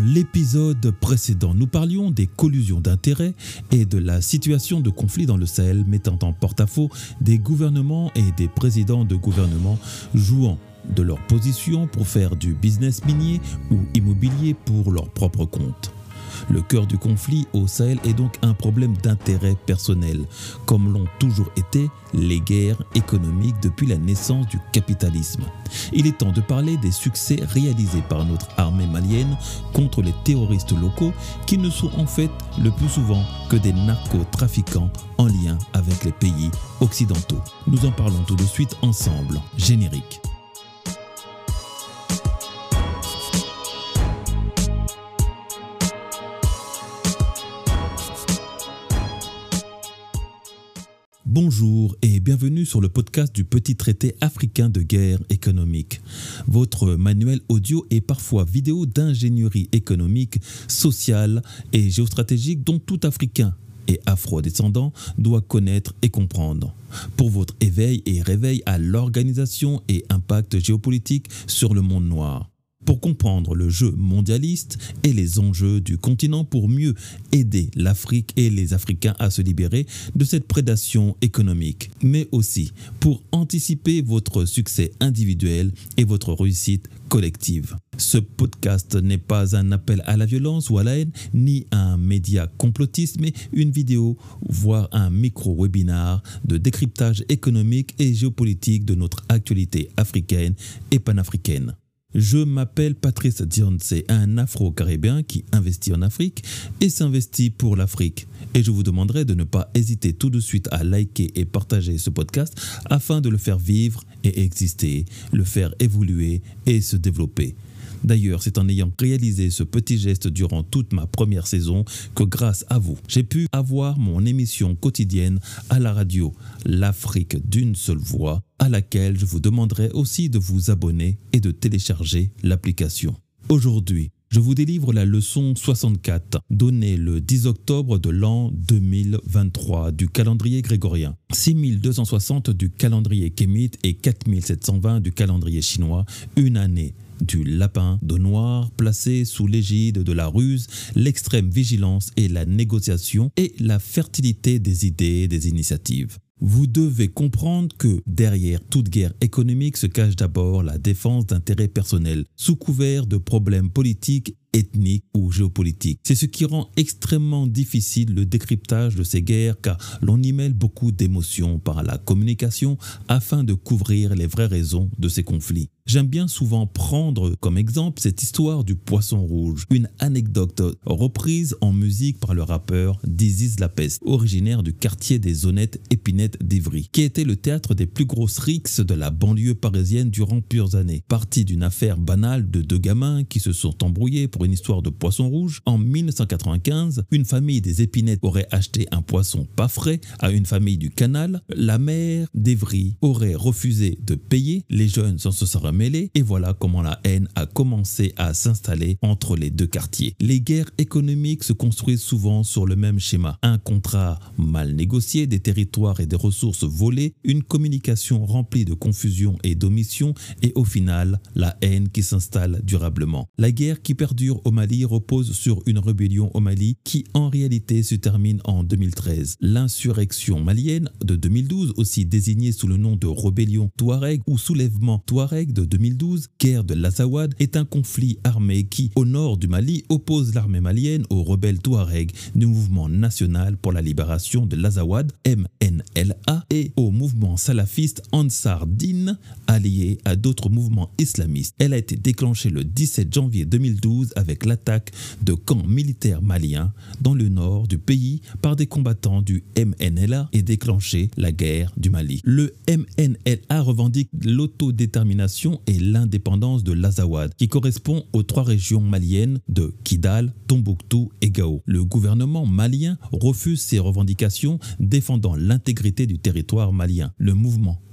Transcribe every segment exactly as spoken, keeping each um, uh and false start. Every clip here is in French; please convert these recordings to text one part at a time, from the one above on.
l'épisode précédent, nous parlions des collusions d'intérêts et de la situation de conflit dans le Sahel mettant en porte-à-faux des gouvernements et des présidents de gouvernements jouant de leur position pour faire du business minier ou immobilier pour leur propre compte. Le cœur du conflit au Sahel est donc un problème d'intérêt personnel, comme l'ont toujours été les guerres économiques depuis la naissance du capitalisme. Il est temps de parler des succès réalisés par notre armée malienne contre les terroristes locaux qui ne sont en fait le plus souvent que des narcotrafiquants en lien avec les pays occidentaux. Nous en parlons tout de suite ensemble. Générique. Bonjour et bienvenue sur le podcast du petit traité africain de guerre économique. Votre manuel audio et parfois vidéo d'ingénierie économique, sociale et géostratégique dont tout Africain et afro-descendant doit connaître et comprendre. Pour votre éveil et réveil à l'organisation et impact géopolitique sur le monde noir. Pour comprendre le jeu mondialiste et les enjeux du continent pour mieux aider l'Afrique et les Africains à se libérer de cette prédation économique, mais aussi pour anticiper votre succès individuel et votre réussite collective. Ce podcast n'est pas un appel à la violence ou à la haine, ni un média complotiste, mais une vidéo, voire un micro-webinar de décryptage économique et géopolitique de notre actualité africaine et panafricaine. Je m'appelle Patrice Dionce, un Afro-Caribéen qui investit en Afrique et s'investit pour l'Afrique. Et je vous demanderai de ne pas hésiter tout de suite à liker et partager ce podcast afin de le faire vivre et exister, le faire évoluer et se développer. D'ailleurs, c'est en ayant réalisé ce petit geste durant toute ma première saison que grâce à vous, j'ai pu avoir mon émission quotidienne à la radio, l'Afrique d'une seule voix, à laquelle je vous demanderai aussi de vous abonner et de télécharger l'application. Aujourd'hui, je vous délivre la leçon soixante-quatre, donnée le dix octobre de l'an deux mille vingt-trois du calendrier grégorien, six mille deux cent soixante du calendrier kémite et quatre mille sept cent vingt du calendrier chinois, une année du lapin de noir placé sous l'égide de la ruse, l'extrême vigilance et la négociation et la fertilité des idées et des initiatives. Vous devez comprendre que derrière toute guerre économique se cache d'abord la défense d'intérêts personnels, sous couvert de problèmes politiques, ethniques ou géopolitiques. C'est ce qui rend extrêmement difficile le décryptage de ces guerres car l'on y mêle beaucoup d'émotions par la communication afin de couvrir les vraies raisons de ces conflits. J'aime bien souvent prendre comme exemple cette histoire du poisson rouge, une anecdote reprise en musique par le rappeur Dizzy La Peste, originaire du quartier des Honnêtes Épinettes d'Ivry, qui était le théâtre des plus grosses rixes de la banlieue parisienne durant plusieurs années. Parti d'une affaire banale de deux gamins qui se sont embrouillés pour une histoire de poisson rouge, en mille neuf cent quatre-vingt-quinze, une famille des Épinettes aurait acheté un poisson pas frais à une famille du Canal. La mère d'Ivry aurait refusé de payer, les jeunes s'en se seraient mêlés et voilà comment la haine a commencé à s'installer entre les deux quartiers. Les guerres économiques se construisent souvent sur le même schéma. Un contrat mal négocié, des territoires et des ressources volées, une communication remplie de confusion et d'omission et au final, la haine qui s'installe durablement. La guerre qui perdure au Mali repose sur une rébellion au Mali qui en réalité se termine en deux mille treize. L'insurrection malienne de deux mille douze, aussi désignée sous le nom de rébellion Touareg ou soulèvement Touareg de deux mille douze, guerre de l'Azawad, est un conflit armé qui, au nord du Mali, oppose l'armée malienne aux rebelles Touareg du mouvement national pour la libération de l'Azawad, M N L A, et au mouvement salafiste Ansar Dine, allié à d'autres mouvements islamistes. Elle a été déclenchée le dix-sept janvier deux mille douze avec l'attaque de camps militaires maliens dans le nord du pays par des combattants du M N L A et déclenché la guerre du Mali. Le M N L A revendique l'autodétermination et l'indépendance de l'Azawad, qui correspond aux trois régions maliennes de Kidal, Tombouctou et Gao. Le gouvernement malien refuse ces revendications, défendant l'intégrité du territoire malien. Le mouvement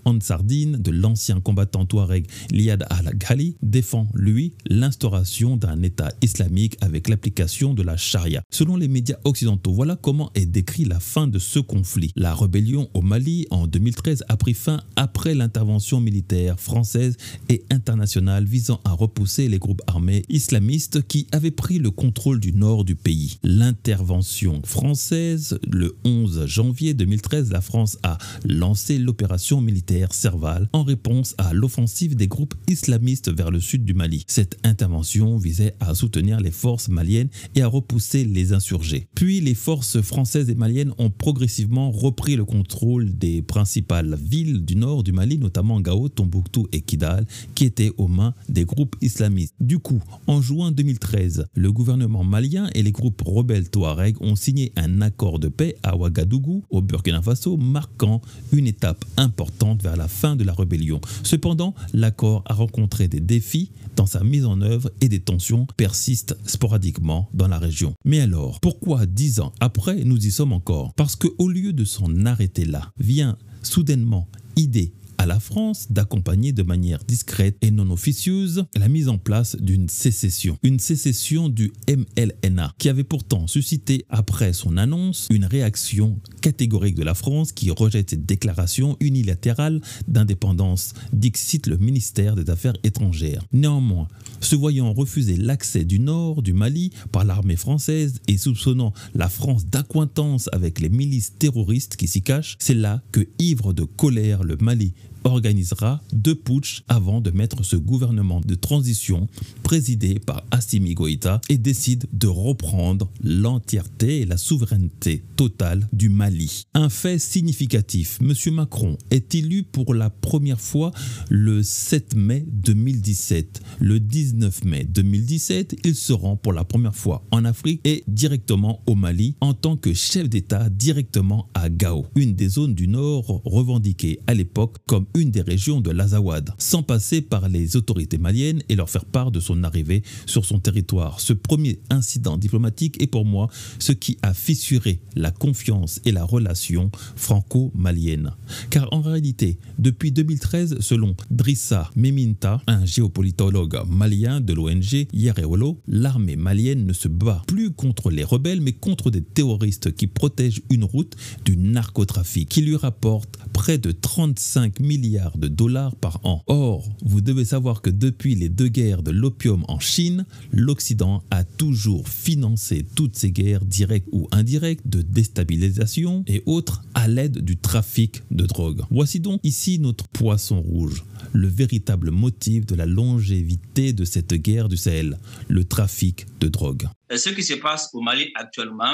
Ansardine de l'ancien combattant touareg Liad al-Ghali défend, lui, l'instauration d'un État islamique avec l'application de la charia. Selon les médias occidentaux, voilà comment est décrit la fin de ce conflit. La rébellion au Mali en deux mille treize a pris fin après l'intervention militaire française et internationale visant à repousser les groupes armés islamistes qui avaient pris le contrôle du nord du pays. L'intervention française, le onze janvier deux mille treize, la France a lancé l'opération militaire Serval en réponse à l'offensive des groupes islamistes vers le sud du Mali. Cette intervention visait à soutenir les forces maliennes et à repousser les insurgés. Puis les forces françaises et maliennes ont progressivement repris le contrôle des principales villes du nord du Mali, notamment Gao, Tombouctou et Kidal, qui étaient aux mains des groupes islamistes. Du coup, en juin deux mille treize, le gouvernement malien et les groupes rebelles touaregs ont signé un accord de paix à Ouagadougou, au Burkina Faso, marquant une étape importante vers la fin de la rébellion. Cependant, l'accord a rencontré des défis dans sa mise en œuvre et des tensions persistent sporadiquement dans la région. Mais alors, pourquoi dix ans après, nous y sommes encore? Parce qu'au lieu de s'en arrêter là, vient soudainement idée à la France d'accompagner de manière discrète et non officieuse la mise en place d'une sécession. Une sécession du M L N A qui avait pourtant suscité après son annonce une réaction catégorique de la France qui rejette cette déclaration unilatérale d'indépendance, dixit le ministère des Affaires étrangères. Néanmoins, se voyant refuser l'accès du nord du Mali par l'armée française et soupçonnant la France d'accointance avec les milices terroristes qui s'y cachent, c'est là que, ivre de colère, le Mali organisera deux putschs avant de mettre ce gouvernement de transition présidé par Assimi Goïta et décide de reprendre l'entièreté et la souveraineté totale du Mali. Un fait significatif, M. Macron est élu pour la première fois le sept mai deux mille dix-sept. Le dix-neuf mai deux mille dix-sept, il se rend pour la première fois en Afrique et directement au Mali en tant que chef d'État directement à Gao, une des zones du Nord revendiquées à l'époque comme une des régions de l'Azawad, sans passer par les autorités maliennes et leur faire part de son arrivée sur son territoire. Ce premier incident diplomatique est pour moi ce qui a fissuré la confiance et la relation franco-malienne. Car en réalité, depuis deux mille treize, selon Drissa Meminta, un géopolitologue malien de l'O N G Yereolo, l'armée malienne ne se bat plus contre les rebelles mais contre des terroristes qui protègent une route du narcotrafic qui lui rapporte près de trente-cinq milliards de dollars par an. Or, vous devez savoir que depuis les deux guerres de l'opium en Chine, l'Occident a toujours financé toutes ces guerres directes ou indirectes de déstabilisation et autres à l'aide du trafic de drogue. Voici donc ici notre poisson rouge, le véritable motif de la longévité de cette guerre du Sahel, le trafic de drogue. Ce qui se passe au Mali actuellement,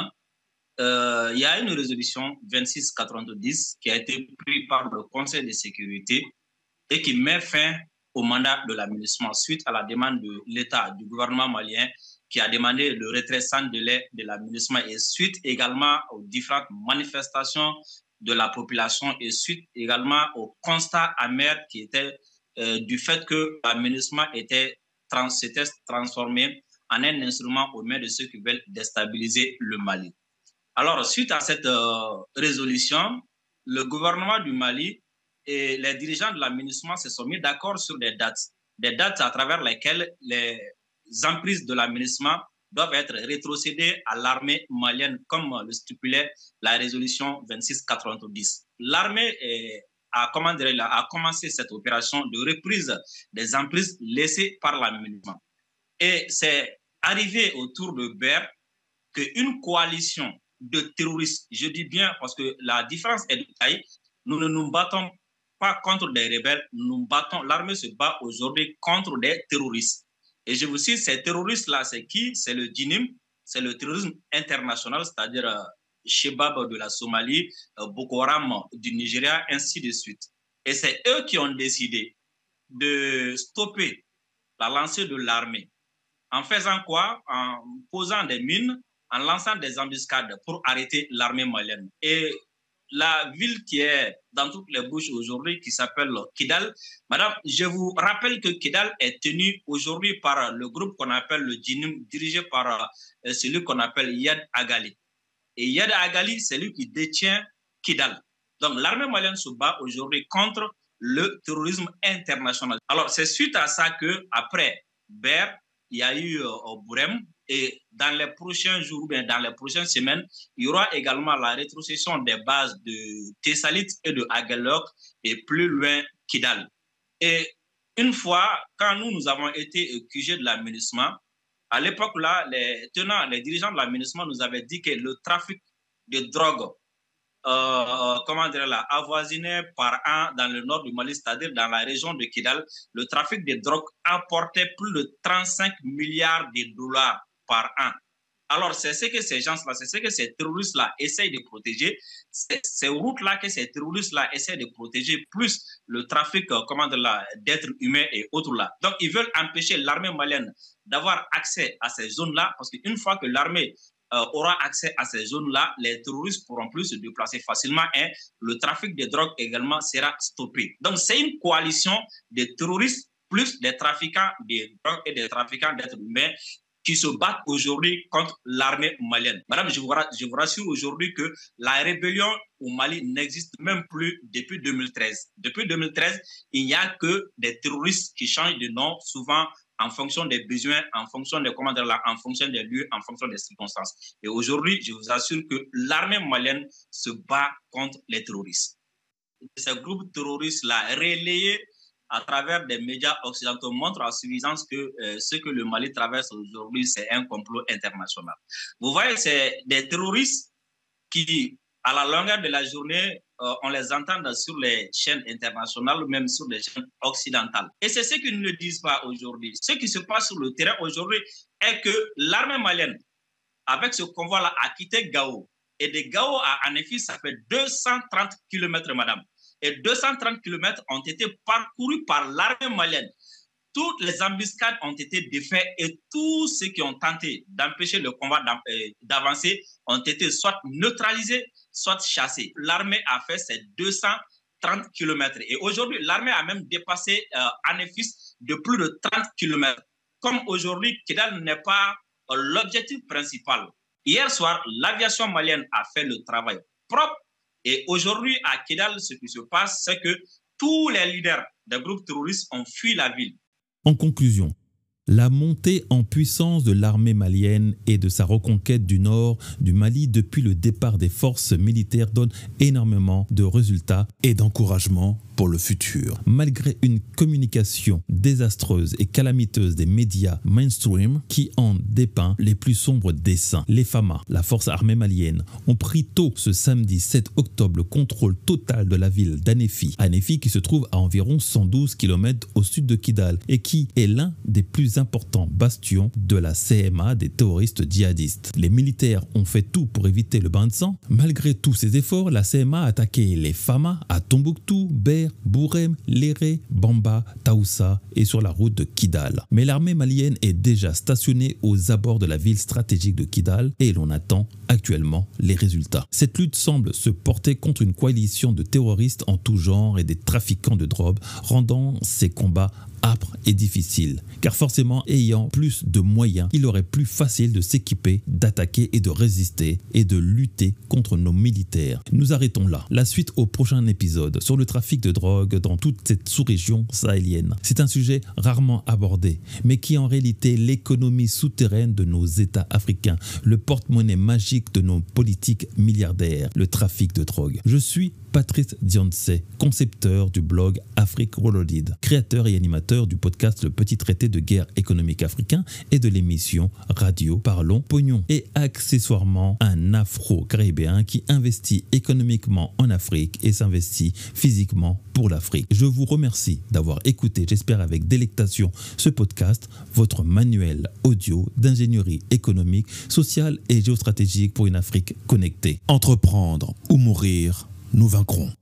Euh, il y a une résolution vingt-six quatre-vingt-dix qui a été prise par le Conseil de sécurité et qui met fin au mandat de la MINUSMA suite à la demande de l'État, du gouvernement malien qui a demandé le retrait sans délai de la MINUSMA et suite également aux différentes manifestations de la population et suite également au constat amer qui était euh, du fait que la MINUSMA était trans, s'était transformée en un instrument aux mains de ceux qui veulent déstabiliser le Mali. Alors, suite à cette euh, résolution, le gouvernement du Mali et les dirigeants de la MINUSMA se sont mis d'accord sur des dates, des dates à travers lesquelles les emprises de la MINUSMA doivent être rétrocédées à l'armée malienne, comme le stipulait la résolution vingt-six quatre-vingt-dix. L'armée a, a commencé cette opération de reprise des emprises laissées par la MINUSMA. Et c'est arrivé autour de Ber qu'une coalition de terroristes, je dis bien parce que la différence est de taille, nous ne nous battons pas contre des rebelles, nous nous battons, l'armée se bat aujourd'hui contre des terroristes. Et je vous cite, ces terroristes-là, c'est qui? C'est le djinim, c'est le terrorisme international, c'est-à-dire euh, Shebab de la Somalie, euh, Boko Haram du Nigeria, ainsi de suite. Et c'est eux qui ont décidé de stopper la lancée de l'armée. En faisant quoi? En posant des mines, en lançant des embuscades pour arrêter l'armée malienne. Et la ville qui est dans toutes les bouches aujourd'hui, qui s'appelle Kidal, madame, je vous rappelle que Kidal est tenu aujourd'hui par le groupe qu'on appelle le djinim, dirigé par euh, celui qu'on appelle Yad Agali. Et Yad Agali, c'est lui qui détient Kidal. Donc l'armée malienne se bat aujourd'hui contre le terrorisme international. Alors, c'est suite à ça qu'après B E R, il y a eu euh, Bourem, et dans les prochains jours, bien dans les prochaines semaines, il y aura également la rétrocession des bases de Tessalit et de Aguelok et plus loin Kidal. Et une fois, quand nous, nous avons été Q G de l'aménagement, à l'époque là, les tenants, les dirigeants de l'aménagement nous avaient dit que le trafic de drogue, euh, comment dire là, avoisiné par an dans le nord du Mali, c'est-à-dire dans la région de Kidal, le trafic de drogue apportait plus de trente-cinq milliards de dollars par an. Alors, c'est ce que ces gens-là, c'est ce que ces terroristes-là essayent de protéger. C'est ces routes-là que ces terroristes-là essayent de protéger, plus le trafic euh, comment dire là, d'êtres humains et autres là. Donc, ils veulent empêcher l'armée malienne d'avoir accès à ces zones-là, parce qu'une fois que l'armée euh, aura accès à ces zones-là, les terroristes pourront plus se déplacer facilement et le trafic de drogue également sera stoppé. Donc, c'est une coalition de terroristes plus des trafiquants de drogue et des trafiquants d'êtres humains qui se battent aujourd'hui contre l'armée malienne. Madame, je vous, je vous rassure aujourd'hui que la rébellion au Mali n'existe même plus depuis deux mille treize. Depuis deux mille treize, il n'y a que des terroristes qui changent de nom, souvent en fonction des besoins, en fonction des commandes, en fonction des lieux, en fonction des circonstances. Et aujourd'hui, je vous assure que l'armée malienne se bat contre les terroristes. Ces groupes terroristes-là, relayés à travers des médias occidentaux, montrent en suffisance que euh, ce que le Mali traverse aujourd'hui, c'est un complot international. Vous voyez, c'est des terroristes qui, à la longueur de la journée, euh, on les entend sur les chaînes internationales ou même sur les chaînes occidentales. Et c'est ce qu'ils ne disent pas aujourd'hui. Ce qui se passe sur le terrain aujourd'hui est que l'armée malienne, avec ce convoi-là, a quitté Gao. Et de Gao à Anéfi, ça fait deux cent trente kilomètres, madame. Et deux cent trente kilomètres ont été parcourus par l'armée malienne. Toutes les embuscades ont été défaites et tous ceux qui ont tenté d'empêcher le combat d'avancer ont été soit neutralisés, soit chassés. L'armée a fait ces deux cent trente kilomètres. Et aujourd'hui, l'armée a même dépassé euh, Anéfis de plus de trente kilomètres. Comme aujourd'hui, Kidal n'est pas euh, l'objectif principal. Hier soir, l'aviation malienne a fait le travail propre. Et aujourd'hui, à Kidal, ce qui se passe, c'est que tous les leaders des groupes terroristes ont fui la ville. En conclusion, la montée en puissance de l'armée malienne et de sa reconquête du nord du Mali depuis le départ des forces militaires donne énormément de résultats et d'encouragement pour le futur. Malgré une communication désastreuse et calamiteuse des médias mainstream qui en dépeint les plus sombres desseins, les F A M A, la force armée malienne, ont pris tôt ce samedi sept octobre le contrôle total de la ville d'Anéfi. Anéfi qui se trouve à environ cent douze kilomètres au sud de Kidal et qui est l'un des plus importants bastions de la C M A des terroristes djihadistes. Les militaires ont fait tout pour éviter le bain de sang. Malgré tous ces efforts, la C M A a attaqué les F A M A à Tombouctou, Ber, Bourem, Léré, Bamba, Taoussa et sur la route de Kidal. Mais l'armée malienne est déjà stationnée aux abords de la ville stratégique de Kidal et l'on attend actuellement les résultats. Cette lutte semble se porter contre une coalition de terroristes en tout genre et des trafiquants de drogue, rendant ces combats âpres et difficiles. Car forcément, ayant plus de moyens, il aurait plus facile de s'équiper, d'attaquer et de résister et de lutter contre nos militaires. Nous arrêtons là. La suite au prochain épisode sur le trafic de drogue dans toute cette sous-région sahélienne. C'est un sujet rarement abordé, mais qui est en réalité l'économie souterraine de nos États africains, le porte-monnaie magique de nos politiques milliardaires, le trafic de drogue. Je suis Patrice Dianse, concepteur du blog Afrique Reloaded, créateur et animateur du podcast Le Petit Traité de guerre économique africain et de l'émission Radio Parlons Pognon, et accessoirement un afro-caribéen qui investit économiquement en Afrique et s'investit physiquement pour l'Afrique. Je vous remercie d'avoir écouté, j'espère avec délectation, ce podcast, votre manuel audio d'ingénierie économique, sociale et géostratégique pour une Afrique connectée. Entreprendre ou mourir, nous vaincrons.